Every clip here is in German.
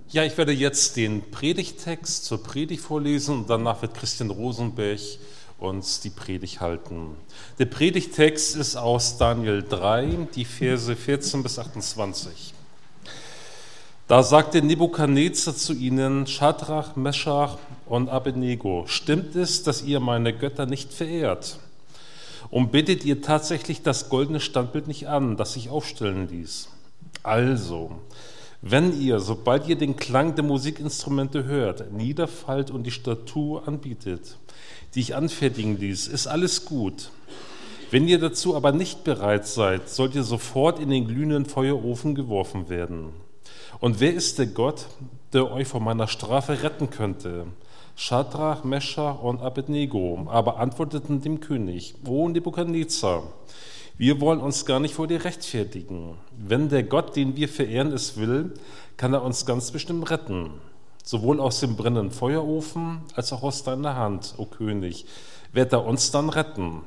Ja, ich werde jetzt den Predigttext zur Predigt vorlesen und danach wird Christian Rosenberg uns die Predigt halten. Der Predigttext ist aus Daniel 3, die Verse 14 bis 28. Da sagte Nebukadnezar zu ihnen, Schadrach, Meschach und Abednego, stimmt es, dass ihr meine Götter nicht verehrt? Und betet ihr tatsächlich das goldene Standbild nicht an, das ich aufstellen ließ? Also, wenn ihr, sobald ihr den Klang der Musikinstrumente hört, niederfallt und die Statue anbietet, die ich anfertigen ließ, ist alles gut. Wenn ihr dazu aber nicht bereit seid, sollt ihr sofort in den glühenden Feuerofen geworfen werden. Und wer ist der Gott, der euch von meiner Strafe retten könnte? Schadrach, Meschach und Abednego aber antworteten dem König, O Nebukadnezar, wir wollen uns gar nicht vor dir rechtfertigen. Wenn der Gott, den wir verehren, es will, kann er uns ganz bestimmt retten. Sowohl aus dem brennenden Feuerofen als auch aus deiner Hand, o König, wird er uns dann retten.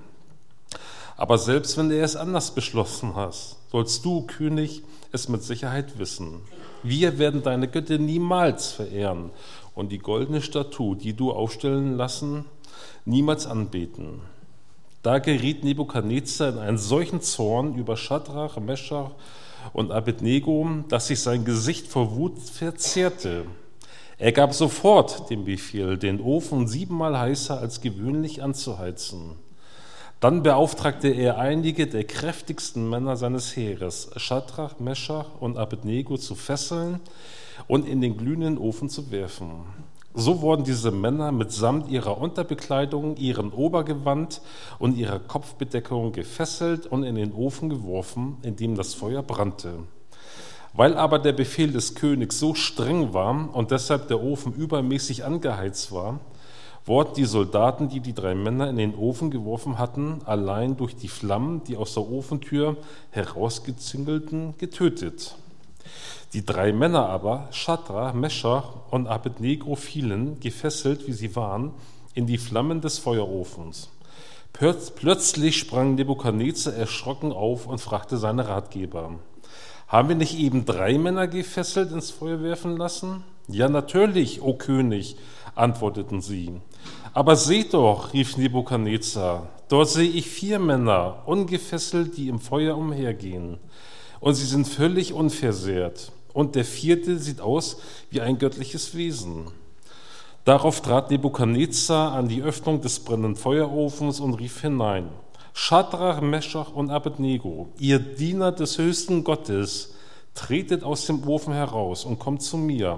Aber selbst wenn er es anders beschlossen hat, sollst du, König, es mit Sicherheit wissen. Wir werden deine Götter niemals verehren und die goldene Statue, die du aufstellen lassen, niemals anbeten. Da geriet Nebukadnezar in einen solchen Zorn über Schadrach, Meschach und Abednego, dass sich sein Gesicht vor Wut verzerrte. Er gab sofort den Befehl, den Ofen 7-mal heißer als gewöhnlich anzuheizen. Dann beauftragte er einige der kräftigsten Männer seines Heeres, Schadrach, Meschach und Abednego, zu fesseln und in den glühenden Ofen zu werfen. So wurden diese Männer mitsamt ihrer Unterbekleidung, ihrem Obergewand und ihrer Kopfbedeckung gefesselt und in den Ofen geworfen, in dem das Feuer brannte. Weil aber der Befehl des Königs so streng war und deshalb der Ofen übermäßig angeheizt war, wurden die Soldaten, die die 3 Männer in den Ofen geworfen hatten, allein durch die Flammen, die aus der Ofentür herausgezingelten, getötet. Die 3 Männer aber, Schadrach, Meschach und Abednego, fielen, gefesselt wie sie waren, in die Flammen des Feuerofens. Plötzlich sprang Nebukadnezar erschrocken auf und fragte seine Ratgeber, haben wir nicht eben 3 Männer gefesselt ins Feuer werfen lassen? Ja, natürlich, o König, antworteten sie. Aber seht doch, rief Nebukadnezar, dort sehe ich 4 Männer, ungefesselt, die im Feuer umhergehen. Und sie sind völlig unversehrt. Und der 4. sieht aus wie ein göttliches Wesen. Darauf trat Nebukadnezar an die Öffnung des brennenden Feuerofens und rief hinein, Schadrach, Meschach und Abednego, ihr Diener des höchsten Gottes, tretet aus dem Ofen heraus und kommt zu mir.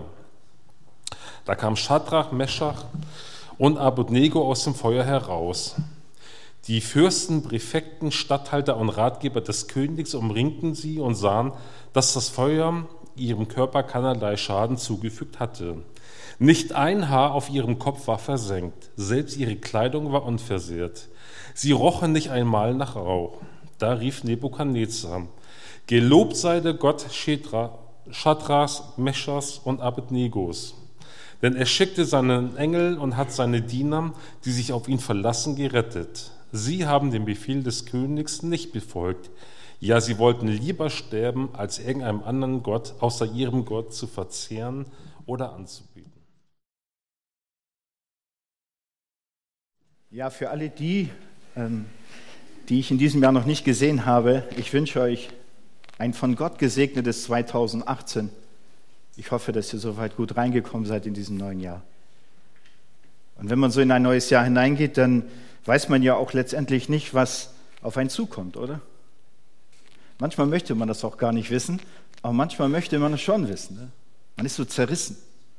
Da kam Schadrach, Meschach und Abednego aus dem Feuer heraus. Die Fürsten, Präfekten, Statthalter und Ratgeber des Königs umringten sie und sahen, dass das Feuer ihrem Körper keinerlei Schaden zugefügt hatte. Nicht ein Haar auf ihrem Kopf war versenkt, selbst ihre Kleidung war unversehrt. Sie rochen nicht einmal nach Rauch. Da rief Nebukadnezar, gelobt sei der Gott Schadrachs, Meschachs und Abednegos. Denn er schickte seinen Engel und hat seine Diener, die sich auf ihn verlassen, gerettet. Sie haben den Befehl des Königs nicht befolgt. Ja, sie wollten lieber sterben, als irgendeinem anderen Gott außer ihrem Gott zu verzehren oder anzubeten. Ja, für alle die ich in diesem Jahr noch nicht gesehen habe, ich wünsche euch ein von Gott gesegnetes 2018. Ich hoffe, dass ihr soweit gut reingekommen seid in diesem neuen Jahr. Und wenn man so in ein neues Jahr hineingeht, dann weiß man ja auch letztendlich nicht, was auf einen zukommt, oder? Manchmal möchte man das auch gar nicht wissen, aber manchmal möchte man es schon wissen. Ne? Man ist so zerrissen.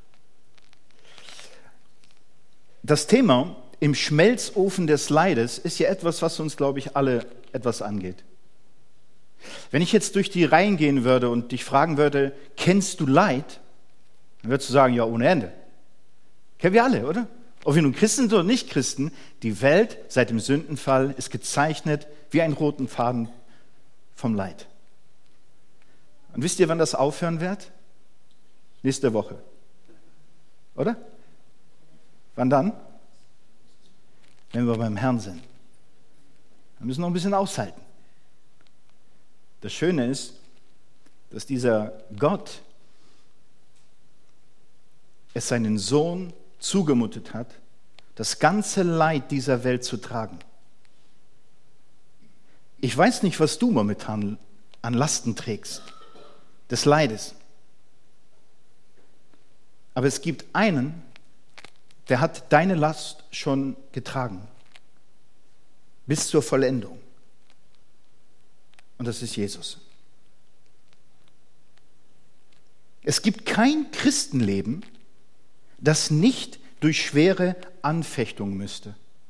Das Thema im Schmelzofen des Leides ist ja etwas, was uns, glaube ich, alle etwas angeht. Wenn ich jetzt durch die Reihen gehen würde und dich fragen würde, kennst du Leid? Dann würdest du sagen, ja, ohne Ende. Kennen wir alle, oder? Ob wir nun Christen sind oder nicht Christen, die Welt seit dem Sündenfall ist gezeichnet wie einen roten Faden vom Leid. Und wisst ihr, wann das aufhören wird? Nächste Woche. Oder? Wann dann? Wenn wir beim Herrn sind. Wir müssen noch ein bisschen aushalten. Das Schöne ist, dass dieser Gott es seinen Sohn zugemutet hat, das ganze Leid dieser Welt zu tragen. Ich weiß nicht, was du momentan an Lasten trägst, des Leides. Aber es gibt einen, der hat deine Last schon getragen, bis zur Vollendung. Und das ist Jesus. Es gibt kein Christenleben, das nicht durch schwere Anfechtungen müsste.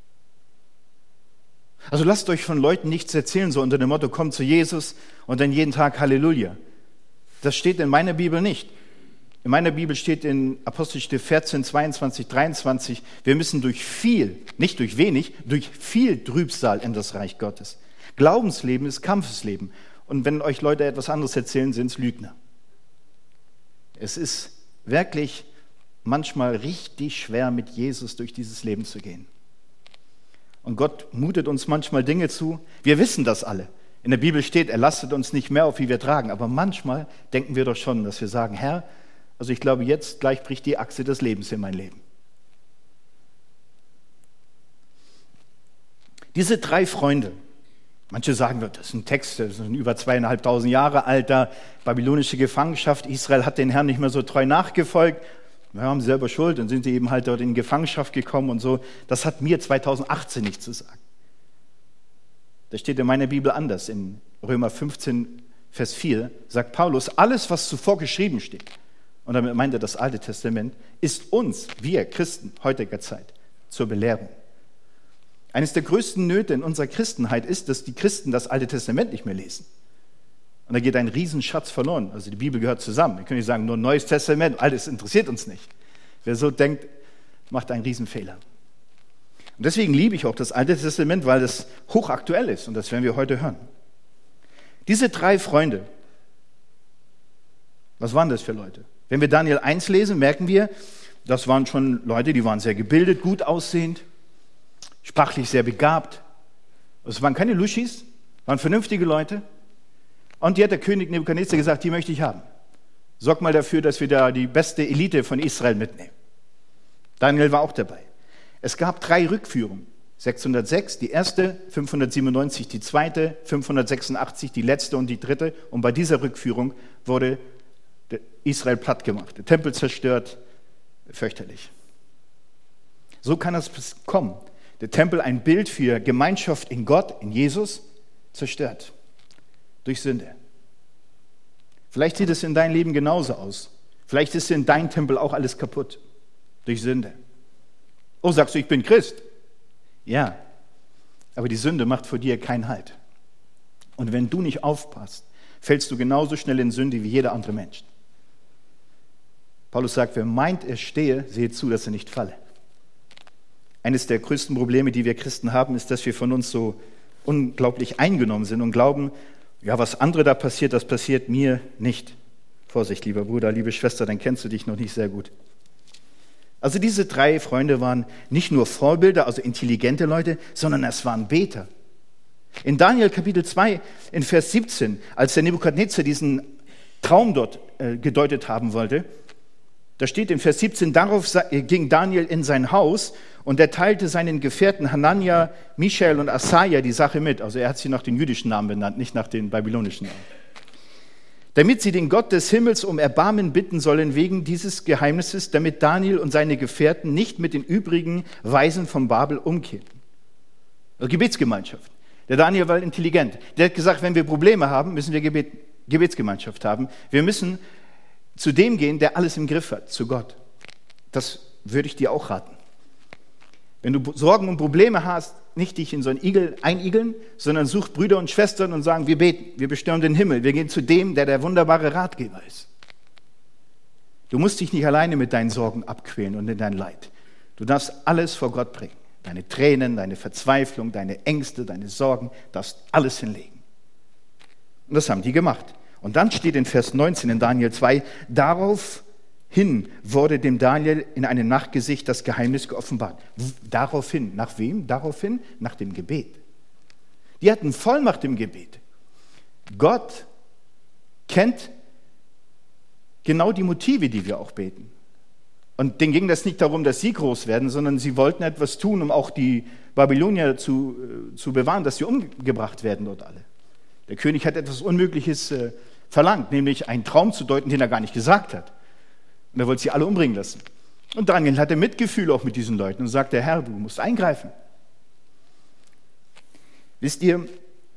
Also lasst euch von Leuten nichts erzählen, so unter dem Motto, kommt zu Jesus und dann jeden Tag Halleluja. Das steht in meiner Bibel nicht. In meiner Bibel steht in Apostelgeschichte 14, 22, 23, wir müssen durch viel, nicht durch wenig, durch viel Trübsal in das Reich Gottes. Glaubensleben ist Kampfesleben. Und wenn euch Leute etwas anderes erzählen, sind es Lügner. Es ist wirklich manchmal richtig schwer, mit Jesus durch dieses Leben zu gehen. Und Gott mutet uns manchmal Dinge zu. Wir wissen das alle. In der Bibel steht, er lastet uns nicht mehr auf, wie wir tragen. Aber manchmal denken wir doch schon, dass wir sagen, Herr, also ich glaube, jetzt gleich bricht die Achse des Lebens in mein Leben. Diese 3 Freunde, manche sagen, das ist ein Text, das ist ein über 2500 Jahre alter, babylonische Gefangenschaft. Israel hat den Herrn nicht mehr so treu nachgefolgt. Wir haben selber Schuld, dann sind sie eben halt dort in Gefangenschaft gekommen und so. Das hat mir 2018 nichts zu sagen. Das steht in meiner Bibel anders. In Römer 15, Vers 4 sagt Paulus, alles, was zuvor geschrieben steht, und damit meint er das Alte Testament, ist uns, wir Christen heutiger Zeit, zur Belehrung. Eines der größten Nöte in unserer Christenheit ist, dass die Christen das Alte Testament nicht mehr lesen. Und da geht ein Riesenschatz verloren. Also die Bibel gehört zusammen. Wir können nicht sagen, nur Neues Testament, Altes interessiert uns nicht. Wer so denkt, macht einen Riesenfehler. Und deswegen liebe ich auch das Alte Testament, weil das hochaktuell ist. Und das werden wir heute hören. Diese 3 Freunde, was waren das für Leute? Wenn wir Daniel 1 lesen, merken wir, das waren schon Leute, die waren sehr gebildet, gut aussehend, sprachlich sehr begabt. Es waren keine Luschis, waren vernünftige Leute. Und die hat der König Nebukadnezar gesagt, die möchte ich haben. Sorg mal dafür, dass wir da die beste Elite von Israel mitnehmen. Daniel war auch dabei. Es gab 3 Rückführungen. 606, die erste, 597, die zweite, 586, die letzte und die dritte. Und bei dieser Rückführung wurde Israel platt gemacht, der Tempel zerstört, fürchterlich. So kann es kommen. Der Tempel, ein Bild für Gemeinschaft in Gott, in Jesus, zerstört. Durch Sünde. Vielleicht sieht es in deinem Leben genauso aus. Vielleicht ist in deinem Tempel auch alles kaputt. Durch Sünde. Oh, sagst du, ich bin Christ? Ja, aber die Sünde macht vor dir keinen Halt. Und wenn du nicht aufpasst, fällst du genauso schnell in Sünde wie jeder andere Mensch. Paulus sagt, wer meint, er stehe, sehe zu, dass er nicht falle. Eines der größten Probleme, die wir Christen haben, ist, dass wir von uns so unglaublich eingenommen sind und glauben, ja, was andere da passiert, das passiert mir nicht. Vorsicht, lieber Bruder, liebe Schwester, dann kennst du dich noch nicht sehr gut. Also diese 3 Freunde waren nicht nur Vorbilder, also intelligente Leute, sondern es waren Beter. In Daniel Kapitel 2, in Vers 17, als der Nebukadnezar diesen Traum dort gedeutet haben wollte, da steht in Vers 17, darauf ging Daniel in sein Haus und er teilte seinen Gefährten Hanania, Mischael und Asaja die Sache mit. Also er hat sie nach den jüdischen Namen benannt, nicht nach den babylonischen Namen. Damit sie den Gott des Himmels um Erbarmen bitten sollen wegen dieses Geheimnisses, damit Daniel und seine Gefährten nicht mit den übrigen Weisen von Babel umkehrten. Also Gebetsgemeinschaft. Der Daniel war intelligent. Der hat gesagt, wenn wir Probleme haben, müssen wir Gebetsgemeinschaft haben. Wir müssen zu dem gehen, der alles im Griff hat, zu Gott. Das würde ich dir auch raten. Wenn du Sorgen und Probleme hast, nicht dich in so einen Igel einigeln, sondern such Brüder und Schwestern und sagen, wir beten, wir bestürmen den Himmel, wir gehen zu dem, der wunderbare Ratgeber ist. Du musst dich nicht alleine mit deinen Sorgen abquälen und in dein Leid. Du darfst alles vor Gott bringen. Deine Tränen, deine Verzweiflung, deine Ängste, deine Sorgen, darfst alles hinlegen. Und das haben die gemacht. Und dann steht in Vers 19 in Daniel 2, daraufhin wurde dem Daniel in einem Nachtgesicht das Geheimnis geoffenbart. Daraufhin, nach wem? Daraufhin, nach dem Gebet. Die hatten Vollmacht im Gebet. Gott kennt genau die Motive, die wir auch beten. Und denen ging das nicht darum, dass sie groß werden, sondern sie wollten etwas tun, um auch die Babylonier zu bewahren, dass sie umgebracht werden dort alle. Der König hat etwas Unmögliches verlangt, nämlich einen Traum zu deuten, den er gar nicht gesagt hat. Und er wollte sie alle umbringen lassen. Und Daniel hatte Mitgefühl auch mit diesen Leuten und sagte, Herr, du musst eingreifen. Wisst ihr,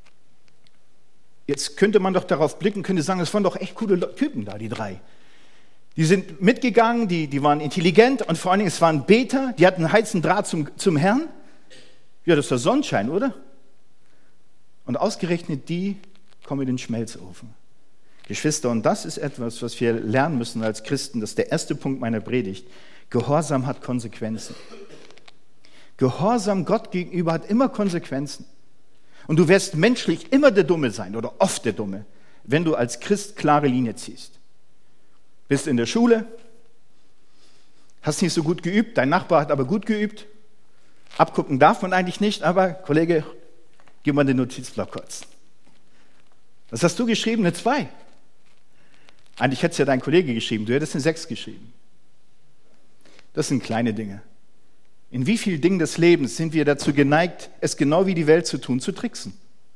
jetzt könnte man doch darauf blicken, könnte sagen, es waren doch echt coole Typen da, die drei. Die sind mitgegangen, die waren intelligent und vor allen Dingen, es waren Beter, die hatten einen heißen Draht zum Herrn. Ja, das war Sonnenschein, oder? Und ausgerechnet die kommen in den Schmelzofen. Geschwister, und das ist etwas, was wir lernen müssen als Christen, das ist der erste Punkt meiner Predigt. Gehorsam hat Konsequenzen. Gehorsam Gott gegenüber hat immer Konsequenzen. Und du wirst menschlich immer der Dumme sein oder oft der Dumme, wenn du als Christ klare Linie ziehst. Bist in der Schule, hast nicht so gut geübt, dein Nachbar hat aber gut geübt. Abgucken darf man eigentlich nicht, aber Kollege, gib mal den Notizblock kurz. Was hast du geschrieben? Eine 2. Eigentlich hätte es ja dein Kollege geschrieben, du hättest eine 6 geschrieben. Das sind kleine Dinge. In wie vielen Dingen des Lebens sind wir dazu geneigt, es genau wie die Welt zu tun, zu tricksen?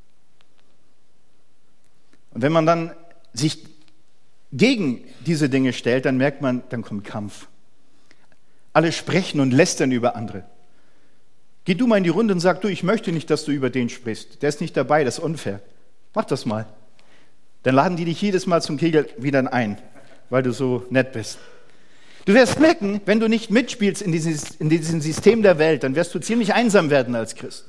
Und wenn man dann sich gegen diese Dinge stellt, dann merkt man, dann kommt Kampf. Alle sprechen und lästern über andere. Geh du mal in die Runde und sag, du, ich möchte nicht, dass du über den sprichst. Der ist nicht dabei, das ist unfair. Mach das mal. Dann laden die dich jedes Mal zum Kegel wieder ein, weil du so nett bist. Du wirst merken, wenn du nicht mitspielst in diesem System der Welt, dann wirst du ziemlich einsam werden als Christ.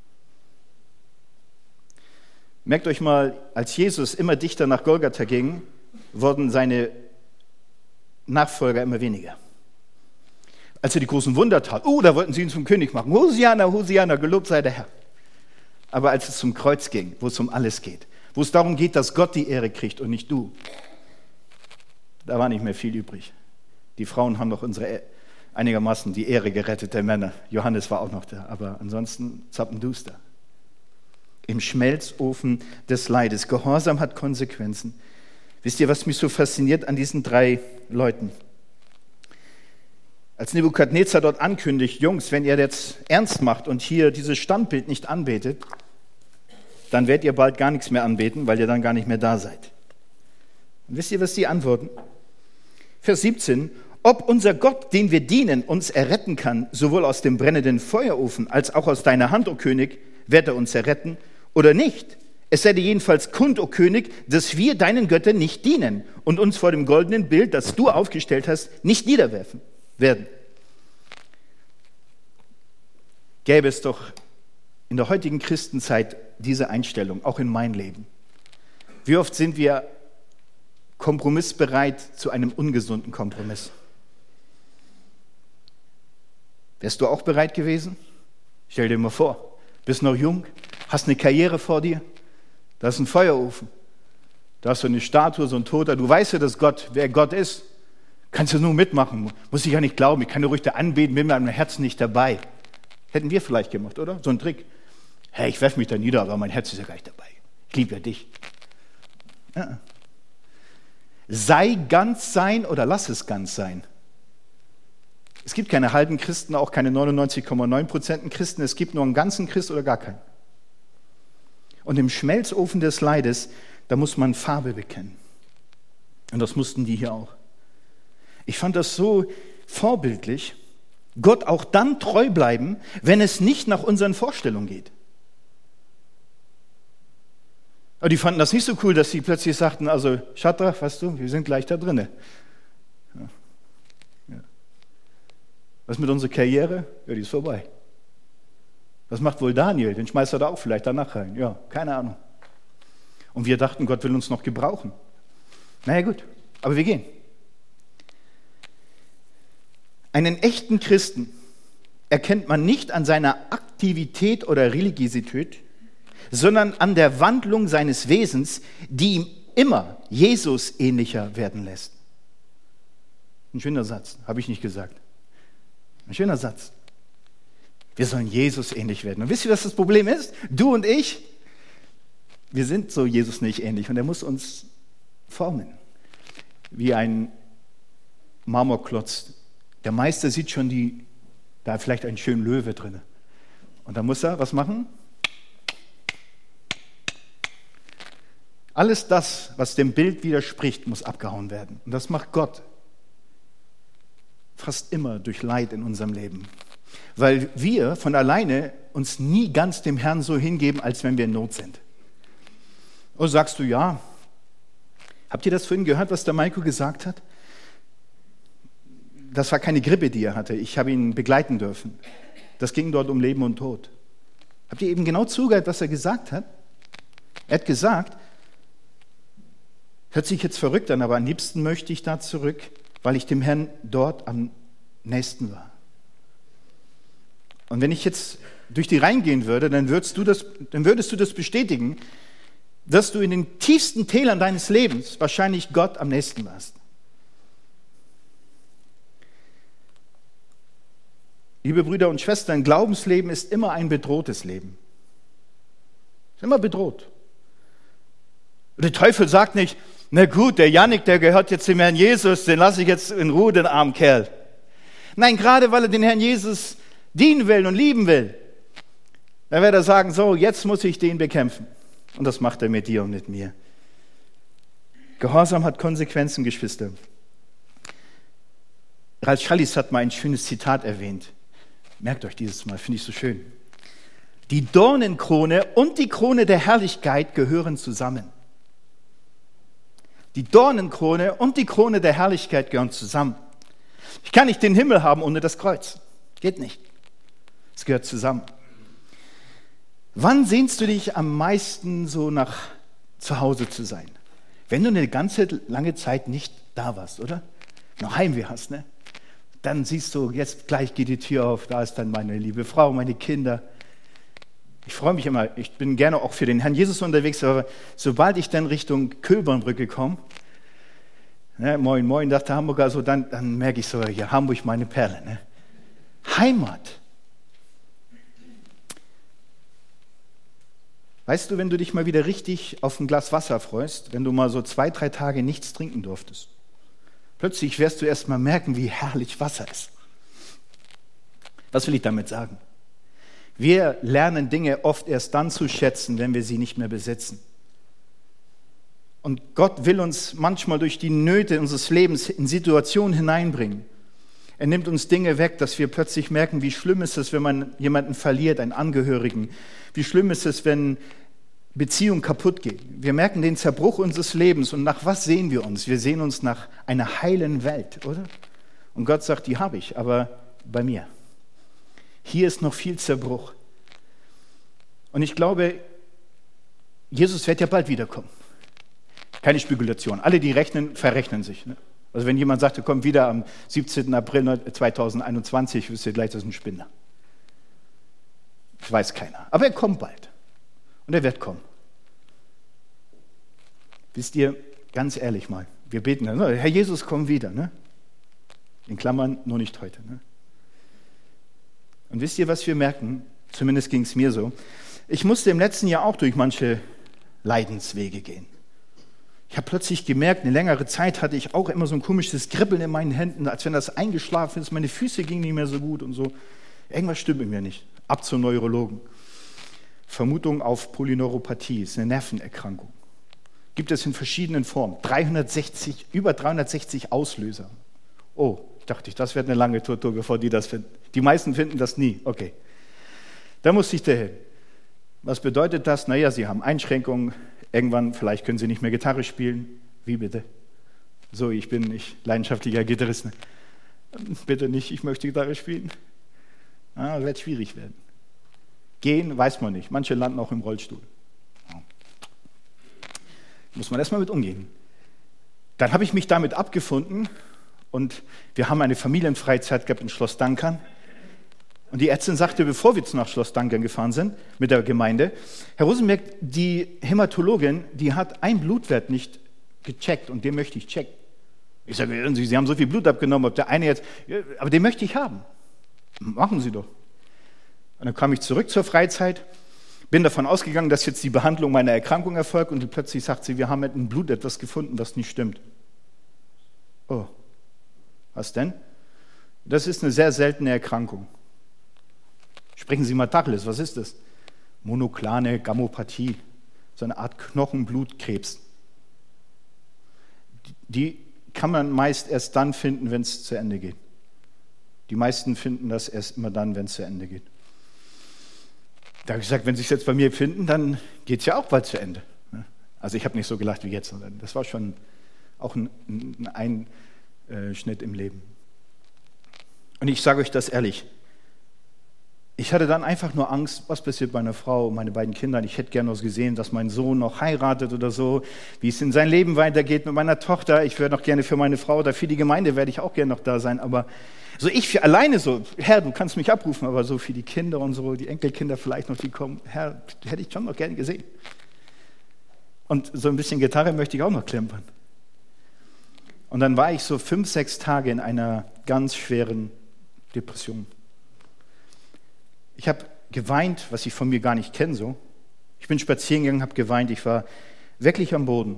Merkt euch mal, als Jesus immer dichter nach Golgatha ging, wurden seine Nachfolger immer weniger. Als er die großen Wunder tat, da wollten sie ihn zum König machen. Hosianna, Hosianna, gelobt sei der Herr. Aber als es zum Kreuz ging, wo es um alles geht, wo es darum geht, dass Gott die Ehre kriegt und nicht du, da war nicht mehr viel übrig. Die Frauen haben noch einigermaßen die Ehre gerettet der Männer. Johannes war auch noch da, aber ansonsten zappenduster. Im Schmelzofen des Leides. Gehorsam hat Konsequenzen. Wisst ihr, was mich so fasziniert an diesen 3 Leuten? Als Nebukadnezar dort ankündigt, Jungs, wenn ihr jetzt ernst macht und hier dieses Standbild nicht anbetet, dann werdet ihr bald gar nichts mehr anbeten, weil ihr dann gar nicht mehr da seid. Und wisst ihr, was die antworten? Vers 17, ob unser Gott, den wir dienen, uns erretten kann, sowohl aus dem brennenden Feuerofen als auch aus deiner Hand, o König, wird er uns erretten oder nicht? Es sei dir jedenfalls kund, o König, dass wir deinen Göttern nicht dienen und uns vor dem goldenen Bild, das du aufgestellt hast, nicht niederwerfen werden. Gäbe es doch in der heutigen Christenzeit diese Einstellung, auch in mein Leben. Wie oft sind wir kompromissbereit zu einem ungesunden Kompromiss? Wärst du auch bereit gewesen? Stell dir mal vor, bist noch jung, hast eine Karriere vor dir, da ist ein Feuerofen, da hast du eine Statue, so ein Toter, du weißt ja, dass Gott, wer Gott ist, kannst du nur mitmachen, muss ich ja nicht glauben, ich kann nur ruhig da anbeten, bin mit meinem Herzen nicht dabei. Hätten wir vielleicht gemacht, oder? So ein Trick. Hey, ich werfe mich da nieder, aber mein Herz ist ja gar nicht dabei. Ich liebe ja dich. Ja. Sei ganz sein oder lass es ganz sein. Es gibt keine halben Christen, auch keine 99,9% Christen. Es gibt nur einen ganzen Christ oder gar keinen. Und im Schmelzofen des Leides, da muss man Farbe bekennen. Und das mussten die hier auch. Ich fand das so vorbildlich. Gott auch dann treu bleiben, wenn es nicht nach unseren Vorstellungen geht. Aber die fanden das nicht so cool, dass sie plötzlich sagten, also Schadrach, weißt du, wir sind gleich da drinne. Ja. Was mit unserer Karriere? Ja, die ist vorbei. Was macht wohl Daniel? Den schmeißt er da auch vielleicht danach rein. Ja, keine Ahnung. Und wir dachten, Gott will uns noch gebrauchen. Naja gut, aber wir gehen. Einen echten Christen erkennt man nicht an seiner Aktivität oder Religiosität, sondern an der Wandlung seines Wesens, die ihm immer Jesus ähnlicher werden lässt. Ein schöner Satz, habe ich nicht gesagt. Ein schöner Satz. Wir sollen Jesus ähnlich werden. Und wisst ihr, was das Problem ist? Du und ich, wir sind so Jesus nicht ähnlich und er muss uns formen. Wie ein Marmorklotz, Der Meister sieht schon da vielleicht einen schönen Löwe drin. Und dann muss er was machen? Alles das, was dem Bild widerspricht, muss abgehauen werden. Und das macht Gott fast immer durch Leid in unserem Leben. Weil wir von alleine uns nie ganz dem Herrn so hingeben, als wenn wir in Not sind. Oder sagst du, ja, habt ihr das vorhin gehört, was der Maiko gesagt hat? Das war keine Grippe, die er hatte. Ich habe ihn begleiten dürfen. Das ging dort um Leben und Tod. Habt ihr eben genau zugehört, was er gesagt hat? Er hat gesagt, hört sich jetzt verrückt an, aber am liebsten möchte ich da zurück, weil ich dem Herrn dort am nächsten war. Und wenn ich jetzt durch die Reihen gehen würde, dann würdest du das bestätigen, dass du in den tiefsten Tälern deines Lebens wahrscheinlich Gott am nächsten warst. Liebe Brüder und Schwestern, Glaubensleben ist immer ein bedrohtes Leben. Ist immer bedroht. Der Teufel sagt nicht, na gut, der Jannik, der gehört jetzt dem Herrn Jesus, den lasse ich jetzt in Ruhe, den armen Kerl. Nein, gerade weil er den Herrn Jesus dienen will und lieben will, dann wird er sagen, so, jetzt muss ich den bekämpfen. Und das macht er mit dir und mit mir. Gehorsam hat Konsequenzen, Geschwister. Ralf Schallis hat mal ein schönes Zitat erwähnt. Merkt euch dieses Mal, finde ich so schön. Die Dornenkrone und die Krone der Herrlichkeit gehören zusammen. Die Dornenkrone und die Krone der Herrlichkeit gehören zusammen. Ich kann nicht den Himmel haben ohne das Kreuz. Geht nicht. Es gehört zusammen. Wann sehnst du dich am meisten so nach zu Hause zu sein? Wenn du eine ganze lange Zeit nicht da warst, oder? Noch Heimweh hast, ne? Dann siehst du, jetzt gleich geht die Tür auf, da ist dann meine liebe Frau, meine Kinder. Ich freue mich immer, ich bin gerne auch für den Herrn Jesus unterwegs, aber sobald ich dann Richtung Kölbernbrücke komme, ne, moin, moin, sagt der Hamburger so, dann merke ich so, hier Hamburg, meine Perle. Ne? Heimat. Weißt du, wenn du dich mal wieder richtig auf ein Glas Wasser freust, wenn du mal so 2-3 Tage nichts trinken durftest, plötzlich wirst du erst mal merken, wie herrlich Wasser ist. Was will ich damit sagen? Wir lernen Dinge oft erst dann zu schätzen, wenn wir sie nicht mehr besitzen. Und Gott will uns manchmal durch die Nöte unseres Lebens in Situationen hineinbringen. Er nimmt uns Dinge weg, dass wir plötzlich merken, wie schlimm ist es, wenn man jemanden verliert, einen Angehörigen. Wie schlimm ist es, wenn Beziehungen kaputt gehen. Wir merken den Zerbruch unseres Lebens. Und nach was sehen wir uns? Wir sehen uns nach einer heilen Welt, oder? Und Gott sagt, die habe ich, aber bei mir. Hier ist noch viel Zerbruch. Und ich glaube, Jesus wird ja bald wiederkommen. Keine Spekulation. Alle, die rechnen, verrechnen sich. Ne? Also wenn jemand sagt, er kommt wieder am 17. April 2021, wisst ihr gleich, das ist ein Spinner. Das weiß keiner. Aber er kommt bald. Und er wird kommen. Wisst ihr, ganz ehrlich mal, wir beten dann, Herr Jesus, komm wieder. Ne? In Klammern, nur nicht heute. Ne? Und wisst ihr, was wir merken? Zumindest ging es mir so. Ich musste im letzten Jahr auch durch manche Leidenswege gehen. Ich habe plötzlich gemerkt, eine längere Zeit hatte ich auch immer so ein komisches Kribbeln in meinen Händen, als wenn das eingeschlafen ist. Meine Füße gingen nicht mehr so gut und so. Irgendwas stimmt mit mir nicht. Ab zum Neurologen. Vermutung auf Polyneuropathie, ist eine Nervenerkrankung. Gibt es in verschiedenen Formen. Über 360 Auslöser. Oh, dachte ich, das wird eine lange Tortur, bevor die das finden. Die meisten finden das nie. Okay. Da musste ich dahin. Was bedeutet das? Naja, sie haben Einschränkungen. Irgendwann, vielleicht können sie nicht mehr Gitarre spielen. Wie bitte? So, ich bin nicht leidenschaftlicher Gitarrist. Bitte nicht, ich möchte Gitarre spielen. Das wird schwierig werden. Gehen, weiß man nicht. Manche landen auch im Rollstuhl. Muss man erstmal mit umgehen. Dann habe ich mich damit abgefunden und wir haben eine Familienfreizeit gehabt in Schloss Dankern. Und die Ärztin sagte, bevor wir nach Schloss Dankern gefahren sind, mit der Gemeinde, Herr Rosenberg, die Hämatologin, die hat einen Blutwert nicht gecheckt und den möchte ich checken. Ich sage, Sie haben so viel Blut abgenommen, ob der eine jetzt, aber den möchte ich haben. Machen Sie doch. Und dann kam ich zurück zur Freizeit, bin davon ausgegangen, dass jetzt die Behandlung meiner Erkrankung erfolgt und plötzlich sagt sie, wir haben mit dem Blut etwas gefunden, was nicht stimmt. Oh, was denn? Das ist eine sehr seltene Erkrankung. Sprechen Sie mal Tacheles, was ist das? Monoklane Gammopathie, so eine Art Knochenblutkrebs. Die kann man meist erst dann finden, wenn es zu Ende geht. Die meisten finden das erst immer dann, wenn es zu Ende geht. Da habe ich gesagt, wenn Sie es jetzt bei mir finden, dann geht es ja auch bald zu Ende. Also ich habe nicht so gelacht wie jetzt, sondern das war schon auch ein Einschnitt im Leben. Und ich sage euch das ehrlich, ich hatte dann einfach nur Angst, was passiert bei meiner Frau und meine beiden Kindern. Ich hätte gerne noch gesehen, dass mein Sohn noch heiratet oder so, wie es in sein Leben weitergeht mit meiner Tochter. Ich wäre noch gerne für meine Frau oder für die Gemeinde werde ich auch gerne noch da sein. Aber so ich für alleine so, Herr, du kannst mich abrufen, aber so für die Kinder und so, die Enkelkinder vielleicht noch, die kommen, Herr, hätte ich schon noch gerne gesehen. Und so ein bisschen Gitarre möchte ich auch noch klempern. Und dann war ich so 5, 6 Tage in einer ganz schweren Depression. Ich habe geweint, was ich von mir gar nicht kenne so. Ich bin spazieren gegangen, habe geweint, ich war wirklich am Boden.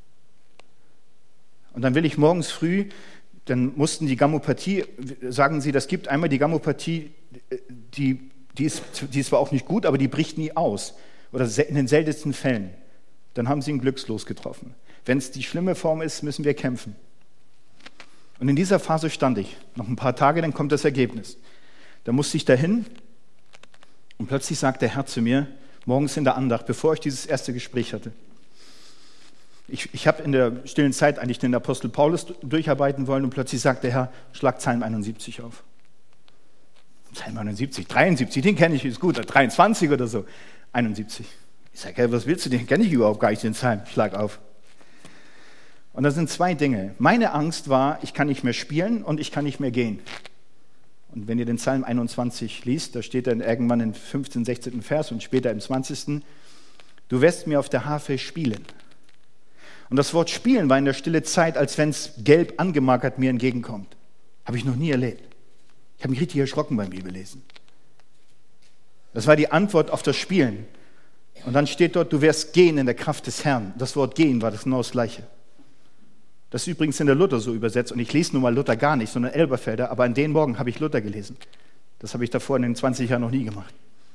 Und dann will ich morgens früh, dann mussten die Gammopathie, sagen sie, das gibt einmal die Gammopathie, die ist zwar auch nicht gut, aber die bricht nie aus. Oder in den seltensten Fällen. Dann haben sie einen Glückslos getroffen. Wenn es die schlimme Form ist, müssen wir kämpfen. Und in dieser Phase stand ich. Noch ein paar Tage, dann kommt das Ergebnis. Da musste ich dahin und plötzlich sagt der Herr zu mir, morgens in der Andacht, bevor ich dieses erste Gespräch hatte. Ich habe in der stillen Zeit eigentlich den Apostel Paulus durcharbeiten wollen und plötzlich sagt der Herr, schlag Psalm 71 auf. Psalm 71, 73, den kenne ich, ist gut, 23 oder so. 71. Ich sage, hey, was willst du, den kenne ich überhaupt gar nicht, den Psalm. Schlag auf. Und das sind 2 Dinge. Meine Angst war, ich kann nicht mehr spielen und ich kann nicht mehr gehen. Und wenn ihr den Psalm 21 liest, da steht dann irgendwann im 15., 16. Vers und später im 20. Du wirst mir auf der Harfe spielen. Und das Wort spielen war in der stille Zeit, als wenn es gelb angemarkert mir entgegenkommt. Habe ich noch nie erlebt. Ich habe mich richtig erschrocken beim Bibellesen. Das war die Antwort auf das Spielen. Und dann steht dort, du wirst gehen in der Kraft des Herrn. Das Wort gehen war das genau das Gleiche. Das ist übrigens in der Luther so übersetzt. Und ich lese nun mal Luther gar nicht, sondern Elberfelder. Aber an den Morgen habe ich Luther gelesen. Das habe ich davor in den 20 Jahren noch nie gemacht.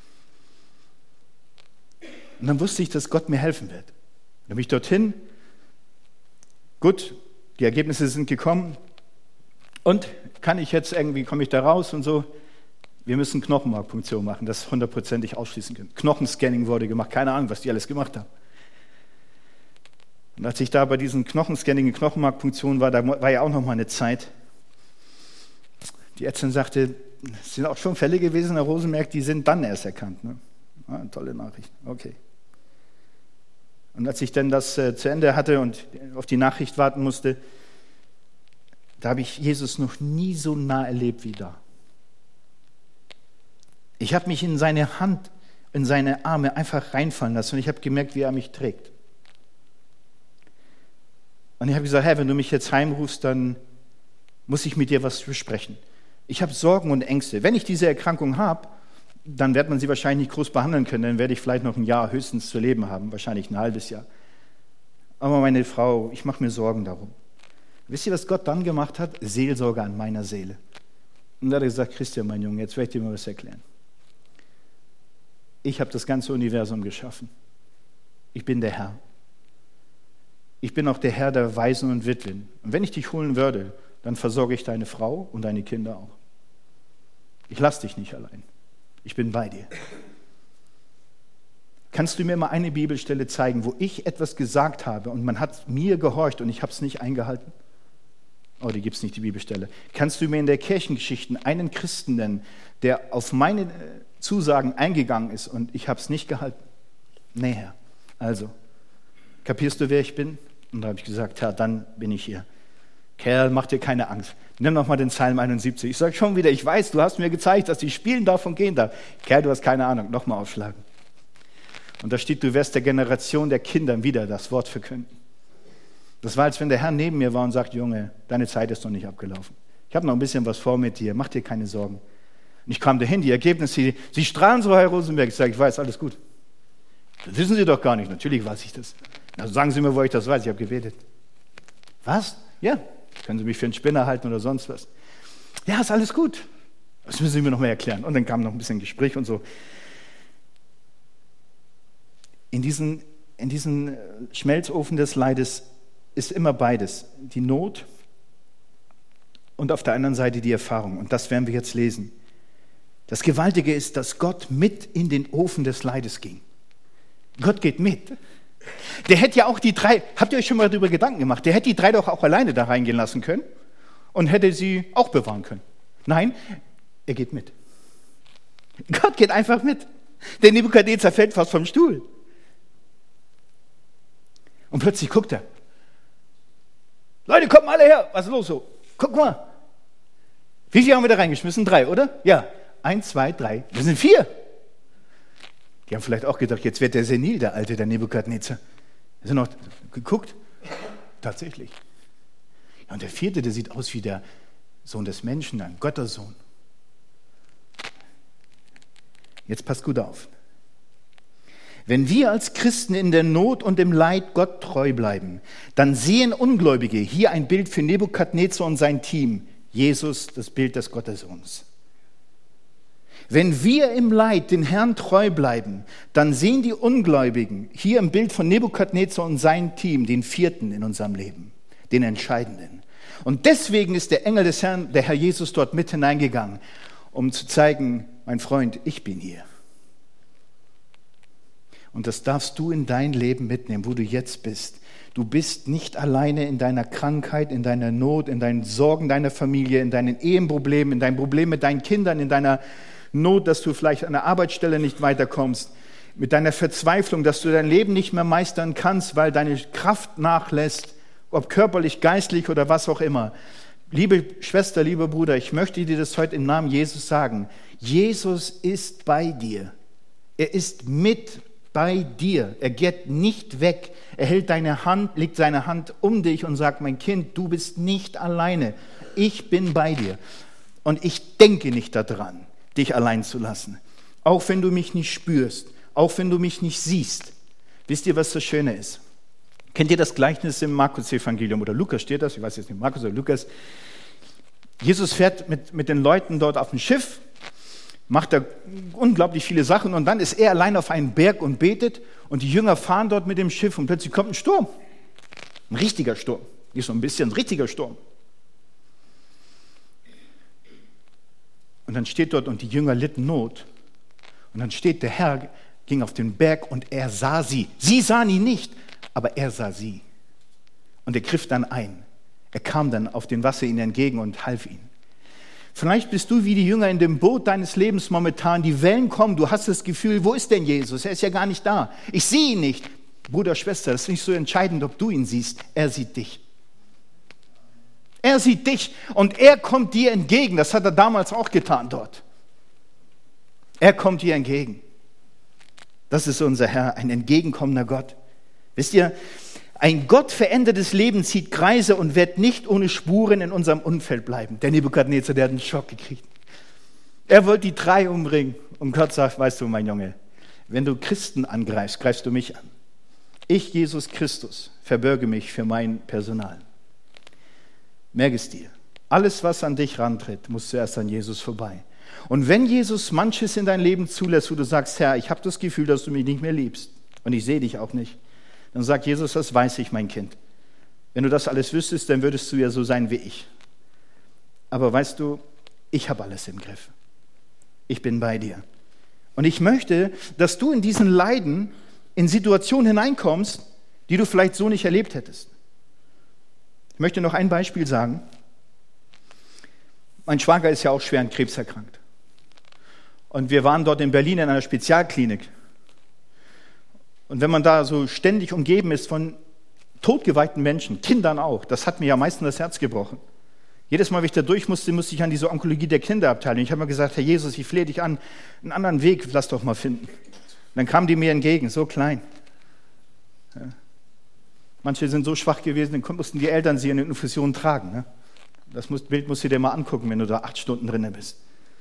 Und dann wusste ich, dass Gott mir helfen wird. Dann bin ich dorthin. Gut, die Ergebnisse sind gekommen. Und kann ich jetzt irgendwie, komme ich da raus und so? Wir müssen Knochenmarkpunktion machen, das 100%ig ausschließen können. Knochenscanning wurde gemacht, keine Ahnung, was die alles gemacht haben. Und als ich da bei diesen Knochenscanning und Knochenmarkpunktion war, da war ja auch noch mal eine Zeit. Die Ärztin sagte, es sind auch schon Fälle gewesen, Herr Rosenberg, die sind dann erst erkannt. Ne? Ah, tolle Nachricht, okay. Und als ich dann das zu Ende hatte und auf die Nachricht warten musste, da habe ich Jesus noch nie so nah erlebt wie da. Ich habe mich in seine Hand, in seine Arme einfach reinfallen lassen und ich habe gemerkt, wie er mich trägt. Und ich habe gesagt, Herr, wenn du mich jetzt heimrufst, dann muss ich mit dir was besprechen. Ich habe Sorgen und Ängste. Wenn ich diese Erkrankung habe, dann wird man sie wahrscheinlich nicht groß behandeln können. Dann werde ich vielleicht noch ein Jahr höchstens zu leben haben, wahrscheinlich ein halbes Jahr. Aber meine Frau, ich mache mir Sorgen darum. Wisst ihr, was Gott dann gemacht hat? Seelsorge an meiner Seele. Und da hat er gesagt, Christian, mein Junge, jetzt werde ich dir mal was erklären. Ich habe das ganze Universum geschaffen. Ich bin der Herr. Ich bin auch der Herr der Waisen und Witwen. Und wenn ich dich holen würde, dann versorge ich deine Frau und deine Kinder auch. Ich lasse dich nicht allein. Ich bin bei dir. Kannst du mir mal eine Bibelstelle zeigen, wo ich etwas gesagt habe und man hat mir gehorcht und ich habe es nicht eingehalten? Oh, die gibt es nicht, die Bibelstelle. Kannst du mir in der Kirchengeschichte einen Christen nennen, der auf meine Zusagen eingegangen ist und ich habe es nicht gehalten? Nee, Herr. Also, kapierst du, wer ich bin? Und da habe ich gesagt, Herr, dann bin ich hier. Kerl, mach dir keine Angst. Nimm noch mal den Psalm 71. Ich sage schon wieder, ich weiß, du hast mir gezeigt, dass ich spielen darf und gehen darf. Kerl, du hast keine Ahnung. Noch mal aufschlagen. Und da steht, du wirst der Generation der Kinder wieder das Wort verkünden. Das war, als wenn der Herr neben mir war und sagt, Junge, deine Zeit ist noch nicht abgelaufen. Ich habe noch ein bisschen was vor mit dir. Mach dir keine Sorgen. Und ich kam dahin, die Ergebnisse, Sie strahlen so, Herr Rosenberg. Ich sage, ich weiß, alles gut. Das wissen Sie doch gar nicht. Natürlich weiß ich das. Also sagen Sie mir, wo ich das weiß. Ich habe gebetet. Was? Ja. Können Sie mich für einen Spinner halten oder sonst was? Ja, ist alles gut. Das müssen Sie mir noch mal erklären. Und dann kam noch ein bisschen Gespräch und so. In diesen Schmelzofen des Leides ist immer beides. Die Not und auf der anderen Seite die Erfahrung. Und das werden wir jetzt lesen. Das Gewaltige ist, dass Gott mit in den Ofen des Leides ging. Gott geht mit. Der hätte ja auch die 3, habt ihr euch schon mal darüber Gedanken gemacht, der hätte die 3 doch auch alleine da reingehen lassen können und hätte sie auch bewahren können. Nein, er geht mit. Gott geht einfach mit. Der Nebukadnezar fällt fast vom Stuhl. Und plötzlich guckt er. Leute, kommt mal alle her. Was ist los so? Guck mal. Wie viele haben wir da reingeschmissen? 3, oder? Ja. 1, 2, 3. Wir sind 4. Die haben vielleicht auch gedacht, jetzt wird der senil, der Alte, der Nebukadnezar. Sie haben noch geguckt. Tatsächlich. Ja, und der 4., der sieht aus wie der Sohn des Menschen, ein Göttersohn. Jetzt passt gut auf. Wenn wir als Christen in der Not und im Leid Gott treu bleiben, dann sehen Ungläubige hier ein Bild für Nebukadnezar und sein Team. Jesus, das Bild des Gottessohns. Wenn wir im Leid den Herrn treu bleiben, dann sehen die Ungläubigen hier im Bild von Nebukadnezar und sein Team den 4. in unserem Leben, den Entscheidenden. Und deswegen ist der Engel des Herrn, der Herr Jesus, dort mit hineingegangen, um zu zeigen, mein Freund, ich bin hier. Und das darfst du in dein Leben mitnehmen, wo du jetzt bist. Du bist nicht alleine in deiner Krankheit, in deiner Not, in deinen Sorgen deiner Familie, in deinen Ehenproblemen, in deinem Problem mit deinen Kindern, in deiner Not, dass du vielleicht an der Arbeitsstelle nicht weiterkommst, mit deiner Verzweiflung, dass du dein Leben nicht mehr meistern kannst, weil deine Kraft nachlässt, ob körperlich, geistlich oder was auch immer. Liebe Schwester, lieber Bruder, ich möchte dir das heute im Namen Jesus sagen. Jesus ist bei dir. Er ist mit bei dir. Er geht nicht weg. Er hält deine Hand, legt seine Hand um dich und sagt, mein Kind, du bist nicht alleine. Ich bin bei dir. Und ich denke nicht daran, dich allein zu lassen. Auch wenn du mich nicht spürst, auch wenn du mich nicht siehst. Wisst ihr, was das Schöne ist? Kennt ihr das Gleichnis im Markus-Evangelium oder Lukas steht das? Ich weiß jetzt nicht, Markus oder Lukas. Jesus fährt mit den Leuten dort auf dem Schiff, macht da unglaublich viele Sachen und dann ist er allein auf einem Berg und betet und die Jünger fahren dort mit dem Schiff und plötzlich kommt ein Sturm. Ein richtiger Sturm. Nicht so ein bisschen, ein richtiger Sturm. Und dann steht dort, und die Jünger litten Not. Und dann steht, der Herr ging auf den Berg und er sah sie. Sie sahen ihn nicht, aber er sah sie. Und er griff dann ein. Er kam dann auf dem Wasser ihnen entgegen und half ihnen. Vielleicht bist du wie die Jünger in dem Boot deines Lebens momentan. Die Wellen kommen, du hast das Gefühl, wo ist denn Jesus? Er ist ja gar nicht da. Ich sehe ihn nicht. Bruder, Schwester, das ist nicht so entscheidend, ob du ihn siehst. Er sieht dich. Er sieht dich und er kommt dir entgegen. Das hat er damals auch getan dort. Er kommt dir entgegen. Das ist unser Herr, ein entgegenkommender Gott. Wisst ihr, ein gottverändertes Leben zieht Kreise und wird nicht ohne Spuren in unserem Umfeld bleiben. Der Nebukadnezar, der hat einen Schock gekriegt. Er wollte die 3 umbringen. Und Gott sagt, weißt du, mein Junge, wenn du Christen angreifst, greifst du mich an. Ich, Jesus Christus, verbürge mich für mein Personal. Merke es dir. Alles, was an dich rantritt, muss zuerst an Jesus vorbei. Und wenn Jesus manches in dein Leben zulässt, wo du sagst, Herr, ich habe das Gefühl, dass du mich nicht mehr liebst und ich sehe dich auch nicht, dann sagt Jesus, das weiß ich, mein Kind. Wenn du das alles wüsstest, dann würdest du ja so sein wie ich. Aber weißt du, ich habe alles im Griff. Ich bin bei dir. Und ich möchte, dass du in diesen Leiden in Situationen hineinkommst, die du vielleicht so nicht erlebt hättest. Ich möchte noch ein Beispiel sagen. Mein Schwager ist ja auch schwer an Krebs erkrankt. Und wir waren dort in Berlin in einer Spezialklinik. Und wenn man da so ständig umgeben ist von totgeweihten Menschen, Kindern auch, das hat mir ja meistens das Herz gebrochen. Jedes Mal, wenn ich da durch musste ich an diese Onkologie der Kinderabteilung. Ich habe mir gesagt, Herr Jesus, ich flehe dich an, einen anderen Weg, lass doch mal finden. Und dann kamen die mir entgegen, so klein. Ja. Manche sind so schwach gewesen, dann mussten die Eltern sie in der Infusion tragen. Ne? Das Bild musst du dir mal angucken, wenn du da 8 Stunden drin bist.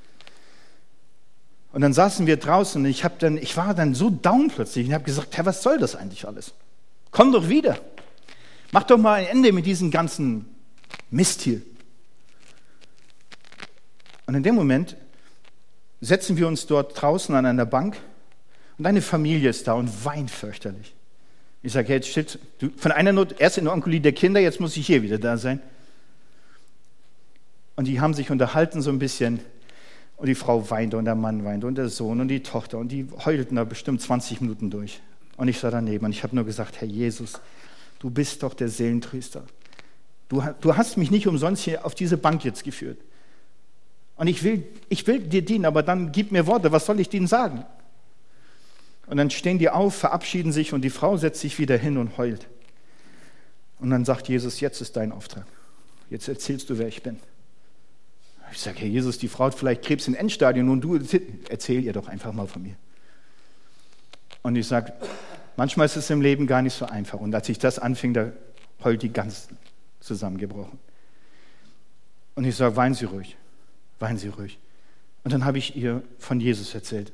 Und dann saßen wir draußen und ich war dann so down plötzlich und habe gesagt, Herr, was soll das eigentlich alles? Komm doch wieder. Mach doch mal ein Ende mit diesem ganzen Mist hier. Und in dem Moment setzen wir uns dort draußen an einer Bank und eine Familie ist da und weint fürchterlich. Ich sage, hey, jetzt steht von einer Not, erst in der Onkelie der Kinder, jetzt muss ich hier wieder da sein. Und die haben sich unterhalten so ein bisschen und die Frau weinte und der Mann weinte und der Sohn und die Tochter und die heulten da bestimmt 20 Minuten durch. Und ich war daneben und ich habe nur gesagt, Herr Jesus, du bist doch der Seelentröster. Du hast mich nicht umsonst hier auf diese Bank jetzt geführt. Und ich will dir dienen, aber dann gib mir Worte, was soll ich denen sagen? Und dann stehen die auf, verabschieden sich und die Frau setzt sich wieder hin und heult. Und dann sagt Jesus, jetzt ist dein Auftrag. Jetzt erzählst du, wer ich bin. Ich sage, Herr Jesus, die Frau hat vielleicht Krebs im Endstadium und du erzähl ihr doch einfach mal von mir. Und ich sage, manchmal ist es im Leben gar nicht so einfach. Und als ich das anfing, da heult die ganz zusammengebrochen. Und ich sage, weinen Sie ruhig, weinen Sie ruhig. Und dann habe ich ihr von Jesus erzählt.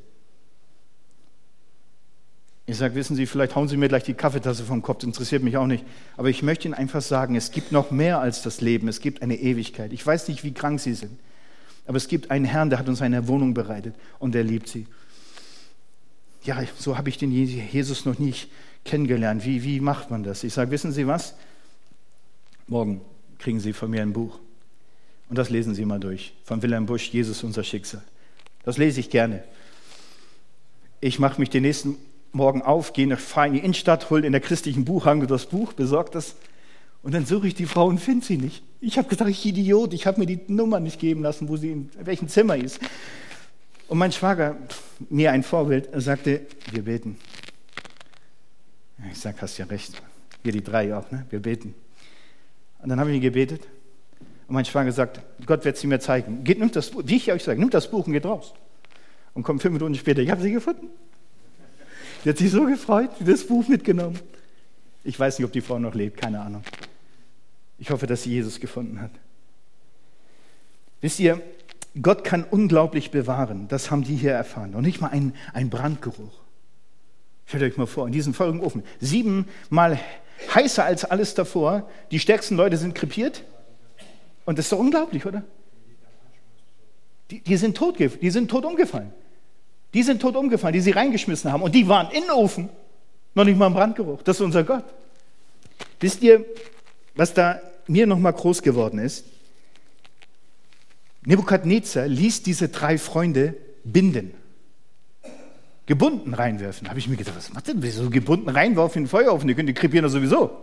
Ich sage, wissen Sie, vielleicht hauen Sie mir gleich die Kaffeetasse vom Kopf, das interessiert mich auch nicht. Aber ich möchte Ihnen einfach sagen, es gibt noch mehr als das Leben, es gibt eine Ewigkeit. Ich weiß nicht, wie krank Sie sind, aber es gibt einen Herrn, der hat uns eine Wohnung bereitet und der liebt Sie. Ja, so habe ich den Jesus noch nicht kennengelernt. Wie macht man das? Ich sage, wissen Sie was? Morgen kriegen Sie von mir ein Buch. Und das lesen Sie mal durch. Von Wilhelm Busch, Jesus, unser Schicksal. Das lese ich gerne. Ich mache mich den nächsten Morgen auf, fahre in die Innenstadt, hole in der christlichen Buchhandlung das Buch, besorge das. Und dann suche ich die Frau und finde sie nicht. Ich habe gedacht, ich Idiot, ich habe mir die Nummer nicht geben lassen, wo sie in welchem Zimmer ist. Und mein Schwager, mir ein Vorbild, sagte, wir beten. Ich sage, hast ja recht. Wir die drei auch, ne? Wir beten. Und dann habe ich gebetet. Und mein Schwager sagt, Gott wird sie mir zeigen. Nimmt das Buch, wie ich euch sage, nimmt das Buch und geht raus. Und kommt 5 Minuten später, ich habe sie gefunden. Die hat sich so gefreut, das Buch mitgenommen. Ich weiß nicht, ob die Frau noch lebt, keine Ahnung. Ich hoffe, dass sie Jesus gefunden hat. Wisst ihr, Gott kann unglaublich bewahren. Das haben die hier erfahren. Und nicht mal ein Brandgeruch. Stellt euch mal vor, in diesem feurigen Ofen. 7-mal heißer als alles davor. Die stärksten Leute sind krepiert. Und das ist doch unglaublich, oder? Die sind tot umgefallen. Die sind tot umgefallen, die sie reingeschmissen haben. Und die waren in den Ofen. Noch nicht mal ein Brandgeruch. Das ist unser Gott. Wisst ihr, was da mir noch mal groß geworden ist? Nebukadnezar ließ diese 3 Freunde binden. Gebunden reinwerfen. Da habe ich mir gedacht, was macht denn so gebunden reinwerfen in den Feuerofen? Die können die krepieren doch sowieso.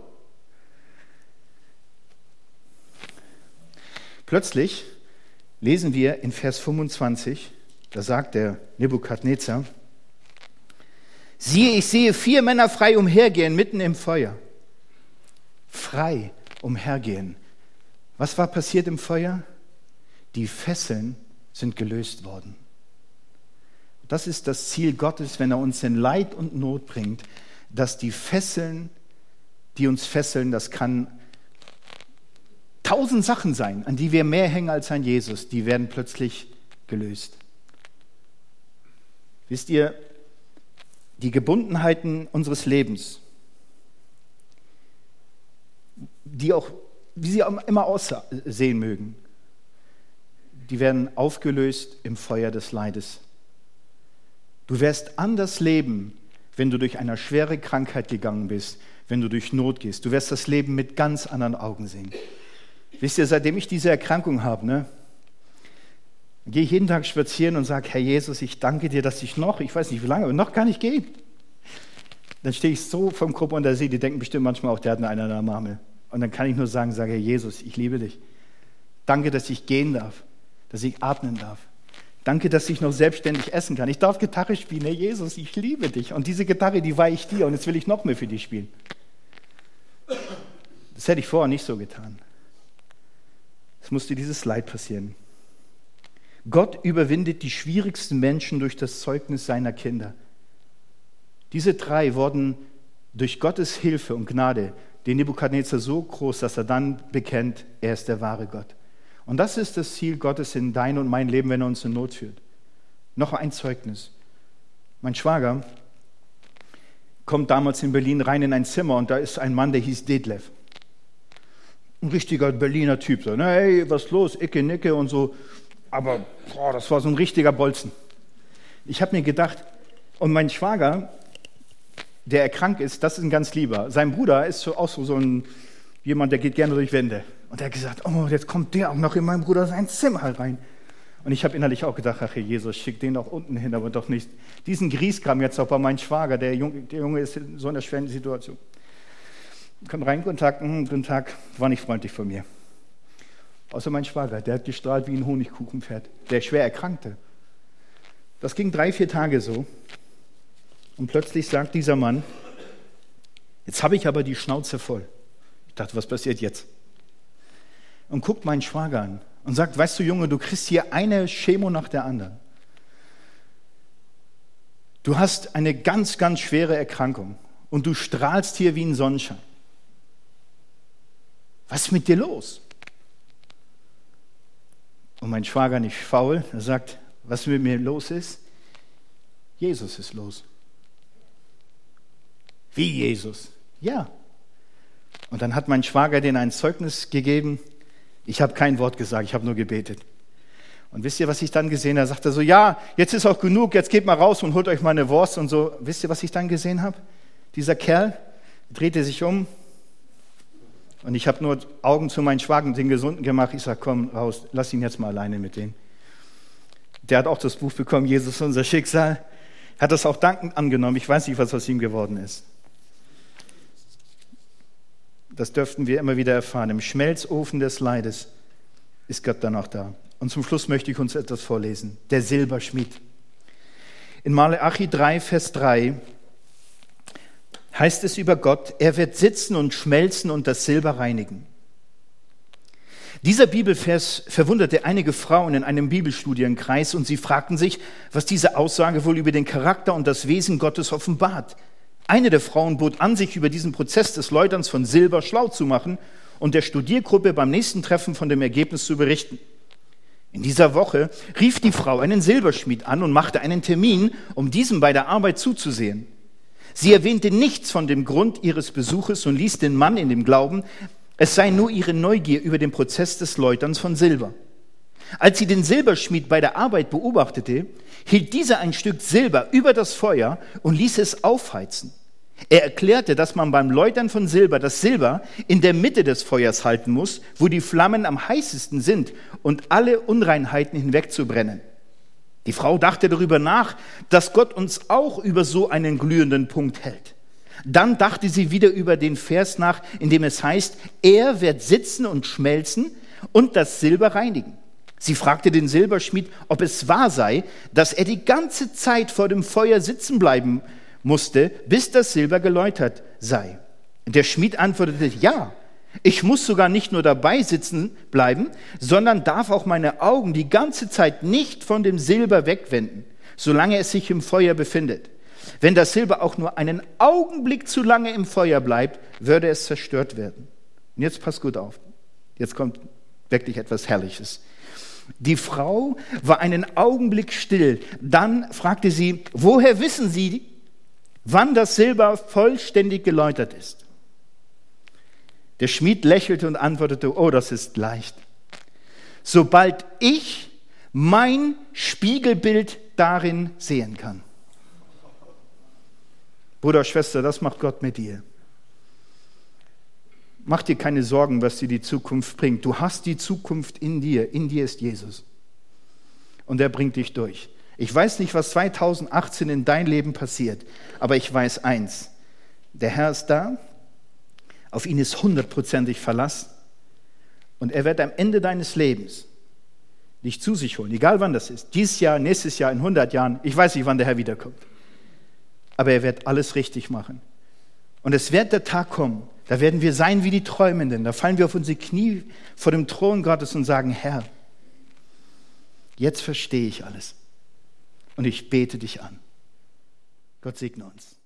Plötzlich lesen wir in Vers 25, da sagt der Nebukadnezar, siehe, ich sehe 4 Männer frei umhergehen, mitten im Feuer. Frei umhergehen. Was war passiert im Feuer? Die Fesseln sind gelöst worden. Das ist das Ziel Gottes, wenn er uns in Leid und Not bringt, dass die Fesseln, die uns fesseln, das kann 1000 Sachen sein, an die wir mehr hängen als an Jesus, die werden plötzlich gelöst. Wisst ihr, die Gebundenheiten unseres Lebens, die auch, wie sie auch immer aussehen mögen, die werden aufgelöst im Feuer des Leides. Du wirst anders leben, wenn du durch eine schwere Krankheit gegangen bist, wenn du durch Not gehst. Du wirst das Leben mit ganz anderen Augen sehen. Wisst ihr, seitdem ich diese Erkrankung habe, gehe ich jeden Tag spazieren und sage, Herr Jesus, ich danke dir, dass ich weiß nicht wie lange, aber noch gar nicht gehe. Dann stehe ich so vom Gruppe unter See, die denken bestimmt manchmal auch, der hat einen an der Marmel. Und dann kann ich nur sagen, Herr Jesus, ich liebe dich. Danke, dass ich gehen darf, dass ich atmen darf. Danke, dass ich noch selbstständig essen kann. Ich darf Gitarre spielen, Herr Jesus, ich liebe dich. Und diese Gitarre, die weihe ich dir und jetzt will ich noch mehr für dich spielen. Das hätte ich vorher nicht so getan. Es musste dieses Leid passieren. Gott überwindet die schwierigsten Menschen durch das Zeugnis seiner Kinder. Diese 3 wurden durch Gottes Hilfe und Gnade den Nebukadnezar so groß, dass er dann bekennt, er ist der wahre Gott. Und das ist das Ziel Gottes in dein und mein Leben, wenn er uns in Not führt. Noch ein Zeugnis. Mein Schwager kommt damals in Berlin rein in ein Zimmer und da ist ein Mann, der hieß Detlef. Ein richtiger Berliner Typ. So, hey, was los? Icke, Nicke und so. Aber Boah, das war so ein richtiger Bolzen. Ich habe mir gedacht, und mein Schwager, der krank ist, das ist ein ganz lieber. Sein Bruder ist auch so jemand, der geht gerne durch Wände. Und er hat gesagt, oh, jetzt kommt der auch noch in meinen Bruder sein Zimmer rein. Und ich habe innerlich auch gedacht, ach Jesus, schick den doch unten hin, aber doch nicht diesen Grieskram jetzt auch bei meinem Schwager. Der Junge ist in so einer schweren Situation. Kommt rein, guten Tag, war nicht freundlich von mir. Außer mein Schwager, der hat gestrahlt wie ein Honigkuchenpferd, der schwer erkrankte. Das ging 3-4 Tage so. Und plötzlich sagt dieser Mann, jetzt habe ich aber die Schnauze voll. Ich dachte, was passiert jetzt? Und guckt meinen Schwager an und sagt, weißt du Junge, du kriegst hier eine Chemo nach der anderen. Du hast eine ganz, ganz schwere Erkrankung und du strahlst hier wie ein Sonnenschein. Was ist mit dir los? Und mein Schwager, nicht faul, er sagt, was mit mir los ist? Jesus ist los. Wie Jesus? Ja. Und dann hat mein Schwager denen ein Zeugnis gegeben. Ich habe kein Wort gesagt, ich habe nur gebetet. Und wisst ihr, was ich dann gesehen habe? Er sagte so, ja, jetzt ist auch genug, jetzt geht mal raus und holt euch mal eine Wurst und so. Wisst ihr, was ich dann gesehen habe? Dieser Kerl drehte sich um und ich habe nur Augen zu meinen Schwager, den Gesunden gemacht. Ich sage, komm raus, lass ihn jetzt mal alleine mit denen. Der hat auch das Buch bekommen, Jesus, unser Schicksal. Hat das auch dankend angenommen. Ich weiß nicht, was aus ihm geworden ist. Das dürften wir immer wieder erfahren. Im Schmelzofen des Leides ist Gott dann auch da. Und zum Schluss möchte ich uns etwas vorlesen. Der Silberschmied. In Maleachi 3, Vers 3 heißt es über Gott, er wird sitzen und schmelzen und das Silber reinigen. Dieser Bibelvers verwunderte einige Frauen in einem Bibelstudienkreis und sie fragten sich, was diese Aussage wohl über den Charakter und das Wesen Gottes offenbart. Eine der Frauen bot an, sich über diesen Prozess des Läuterns von Silber schlau zu machen und der Studiergruppe beim nächsten Treffen von dem Ergebnis zu berichten. In dieser Woche rief die Frau einen Silberschmied an und machte einen Termin, um diesem bei der Arbeit zuzusehen. Sie erwähnte nichts von dem Grund ihres Besuches und ließ den Mann in dem Glauben, es sei nur ihre Neugier über den Prozess des Läuterns von Silber. Als sie den Silberschmied bei der Arbeit beobachtete, hielt dieser ein Stück Silber über das Feuer und ließ es aufheizen. Er erklärte, dass man beim Läutern von Silber das Silber in der Mitte des Feuers halten muss, wo die Flammen am heißesten sind und alle Unreinheiten hinwegzubrennen. Die Frau dachte darüber nach, dass Gott uns auch über so einen glühenden Punkt hält. Dann dachte sie wieder über den Vers nach, in dem es heißt, er wird sitzen und schmelzen und das Silber reinigen. Sie fragte den Silberschmied, ob es wahr sei, dass er die ganze Zeit vor dem Feuer sitzen bleiben musste, bis das Silber geläutert sei. Der Schmied antwortete, ja, ich muss sogar nicht nur dabei sitzen bleiben, sondern darf auch meine Augen die ganze Zeit nicht von dem Silber wegwenden, solange es sich im Feuer befindet. Wenn das Silber auch nur einen Augenblick zu lange im Feuer bleibt, würde es zerstört werden. Und jetzt passt gut auf, jetzt kommt wirklich etwas Herrliches. Die Frau war einen Augenblick still, dann fragte sie, woher wissen Sie, wann das Silber vollständig geläutert ist? Der Schmied lächelte und antwortete, oh, das ist leicht. Sobald ich mein Spiegelbild darin sehen kann. Bruder, Schwester, das macht Gott mit dir. Mach dir keine Sorgen, was dir die Zukunft bringt. Du hast die Zukunft in dir ist Jesus. Und er bringt dich durch. Ich weiß nicht, was 2018 in dein Leben passiert, aber ich weiß eins, der Herr ist da, auf ihn ist 100%ig Verlass und er wird am Ende deines Lebens dich zu sich holen, egal wann das ist, dieses Jahr, nächstes Jahr, in 100 Jahren, ich weiß nicht, wann der Herr wiederkommt, aber er wird alles richtig machen. Und es wird der Tag kommen, da werden wir sein wie die Träumenden, da fallen wir auf unsere Knie vor dem Thron Gottes und sagen, Herr, jetzt verstehe ich alles. Und ich bete dich an. Gott segne uns.